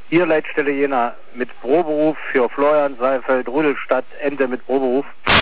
Hier Leitstelle Jena mit Proberuf für Florian Seifeld, Rudolstadt, Ende mit Proberuf.